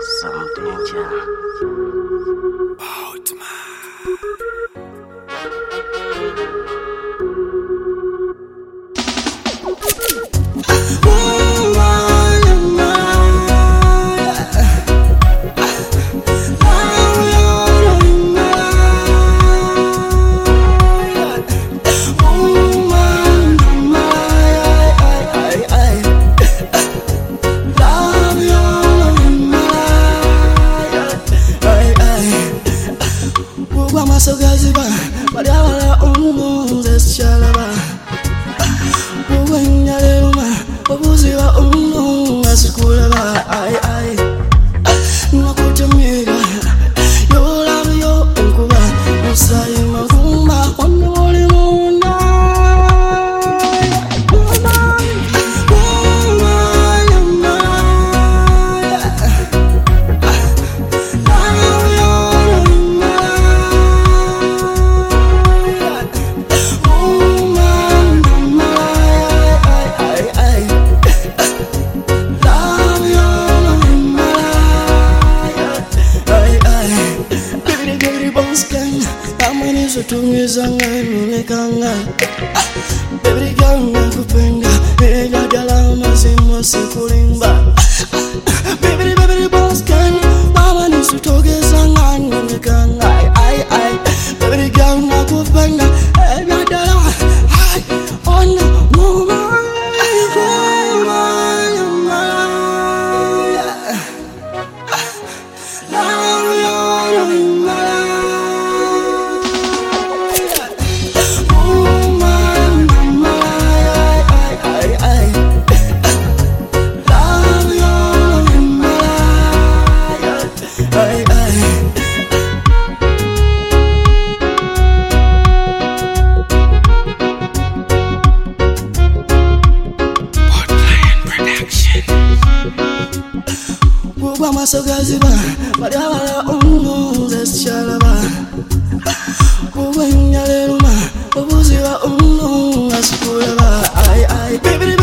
Some danger. Masogaziba, Mariala Umundes Shalaba Uwenya Luma, Obuziba Askulaba, I Nakutamiga, Yo love yo, Unkuba, Musai Magumba, Onoli Munda. Tumizanga nulekanga baby girl nakupenda ila dalama zimo sikulimba baby boss can mama nisutogezanga nulekanga ai baby girl nakupenda ila dalama ona mama Masogaziba, Mariala Umundes Shalaba Uwenya Luma, Obuziba Askulaba, I baby